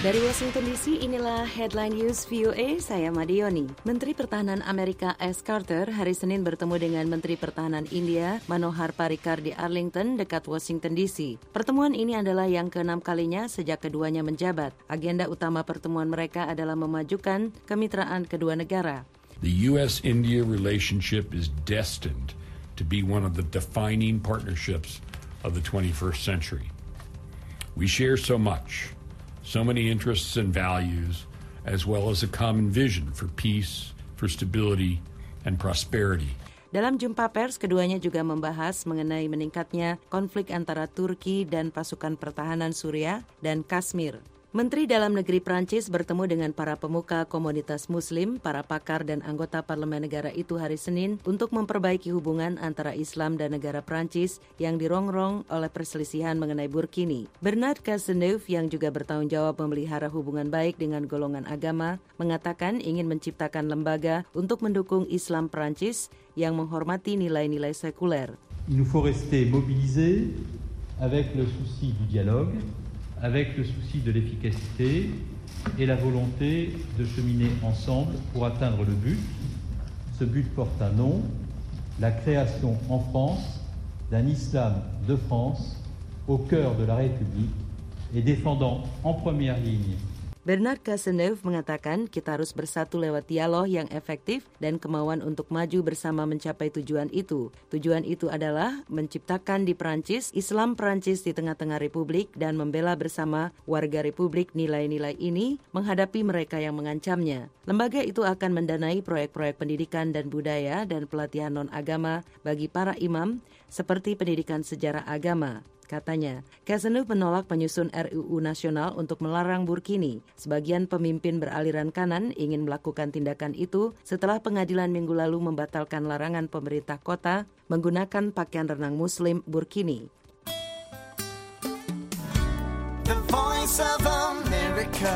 Dari Washington DC, inilah Headline News VOA, saya Madioni. Menteri Pertahanan Amerika Ash Carter hari Senin bertemu dengan Menteri Pertahanan India Manohar Parrikar di Arlington, dekat Washington DC. Pertemuan ini adalah yang ke-6 kalinya sejak keduanya menjabat. Agenda utama pertemuan mereka adalah memajukan kemitraan kedua negara. The U.S.-India relationship is destined to be one of the defining partnerships of the 21st century. We share so much. So many interests and values, as well as a common vision for peace, for stability, and prosperity. Dalam jumpa pers, keduanya juga membahas mengenai meningkatnya konflik antara Turki dan pasukan pertahanan Suriah dan Kashmir. Menteri Dalam Negeri Prancis bertemu dengan para pemuka komunitas Muslim, para pakar dan anggota parlemen negara itu hari Senin untuk memperbaiki hubungan antara Islam dan negara Prancis yang dirongrong oleh perselisihan mengenai Burkini. Bernard Cazeneuve yang juga bertanggung jawab memelihara hubungan baik dengan golongan agama mengatakan ingin menciptakan lembaga untuk mendukung Islam Prancis yang menghormati nilai-nilai sekuler. Il nous faut rester mobilisés avec le souci du dialogue, avec le souci de l'efficacité et la volonté de cheminer ensemble pour atteindre le but. Ce but porte un nom, la création en France d'un islam de France au cœur de la République et défendant en première ligne. Bernard Cazeneuve mengatakan kita harus bersatu lewat dialog yang efektif dan kemauan untuk maju bersama mencapai tujuan itu. Tujuan itu adalah menciptakan di Prancis, Islam Prancis di tengah-tengah Republik dan membela bersama warga Republik nilai-nilai ini menghadapi mereka yang mengancamnya. Lembaga itu akan mendanai proyek-proyek pendidikan dan budaya dan pelatihan non-agama bagi para imam seperti pendidikan sejarah agama. Katanya, Cazeneuve menolak penyusun RUU nasional untuk melarang burkini. Sebagian pemimpin beraliran kanan ingin melakukan tindakan itu setelah pengadilan minggu lalu membatalkan larangan pemerintah kota menggunakan pakaian renang muslim burkini. The Voice of America.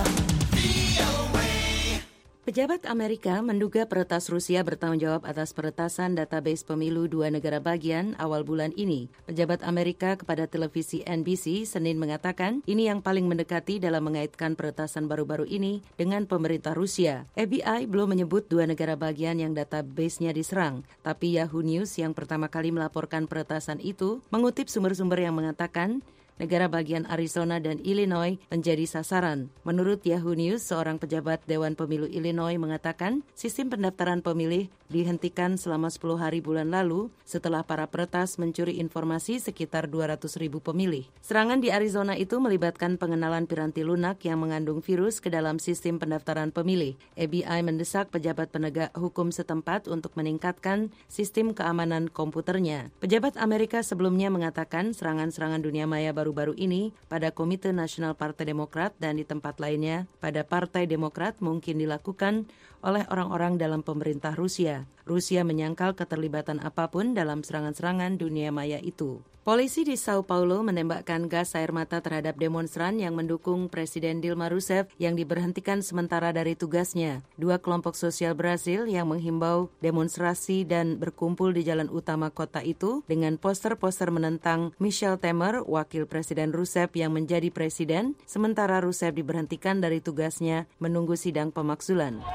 Pejabat Amerika menduga peretas Rusia bertanggung jawab atas peretasan database pemilu dua negara bagian awal bulan ini. Pejabat Amerika kepada televisi NBC Senin mengatakan ini yang paling mendekati dalam mengaitkan peretasan baru-baru ini dengan pemerintah Rusia. FBI belum menyebut dua negara bagian yang database-nya diserang, tapi Yahoo News yang pertama kali melaporkan peretasan itu mengutip sumber-sumber yang mengatakan negara bagian Arizona dan Illinois menjadi sasaran. Menurut Yahoo News, seorang pejabat Dewan Pemilu Illinois mengatakan sistem pendaftaran pemilih dihentikan selama 10 hari bulan lalu setelah para peretas mencuri informasi sekitar 200,000 pemilih. Serangan di Arizona itu melibatkan pengenalan piranti lunak yang mengandung virus ke dalam sistem pendaftaran pemilih. FBI mendesak pejabat penegak hukum setempat untuk meningkatkan sistem keamanan komputernya. Pejabat Amerika sebelumnya mengatakan serangan-serangan dunia maya baru-baru ini pada Komite Nasional Partai Demokrat dan di tempat lainnya pada Partai Demokrat mungkin dilakukan oleh orang-orang dalam pemerintah Rusia. Rusia menyangkal keterlibatan apapun dalam serangan-serangan dunia maya itu. Polisi di Sao Paulo menembakkan gas air mata terhadap demonstran yang mendukung Presiden Dilma Rousseff yang diberhentikan sementara dari tugasnya. Dua kelompok sosial Brasil yang menghimbau demonstrasi dan berkumpul di jalan utama kota itu dengan poster-poster menentang Michel Temer, wakil Presiden Rousseff yang menjadi presiden, sementara Rousseff diberhentikan dari tugasnya menunggu sidang pemakzulan.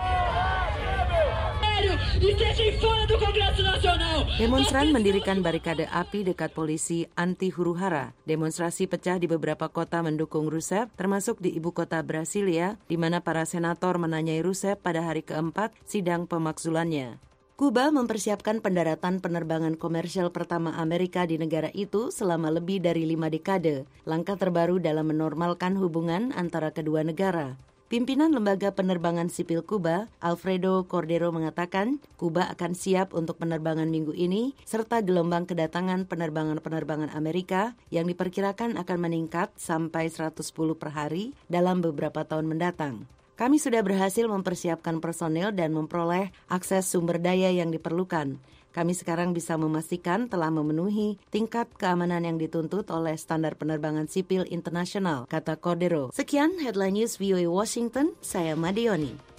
Demonstran mendirikan barikade api dekat polisi anti huru-hara. Demonstrasi pecah di beberapa kota mendukung Rousseff, termasuk di ibu kota Brasilia, di mana para senator menanyai Rousseff pada hari keempat sidang pemakzulannya. Kuba mempersiapkan pendaratan penerbangan komersial pertama Amerika di negara itu selama lebih dari 5 dekade. Langkah terbaru dalam menormalkan hubungan antara kedua negara. Pimpinan Lembaga Penerbangan Sipil Kuba, Alfredo Cordero mengatakan Kuba akan siap untuk penerbangan minggu ini serta gelombang kedatangan penerbangan-penerbangan Amerika yang diperkirakan akan meningkat sampai 110 per hari dalam beberapa tahun mendatang. Kami sudah berhasil mempersiapkan personel dan memperoleh akses sumber daya yang diperlukan. Kami sekarang bisa memastikan telah memenuhi tingkat keamanan yang dituntut oleh standar penerbangan sipil internasional, kata Cordero. Sekian Headline News VOA Washington, saya Madioni.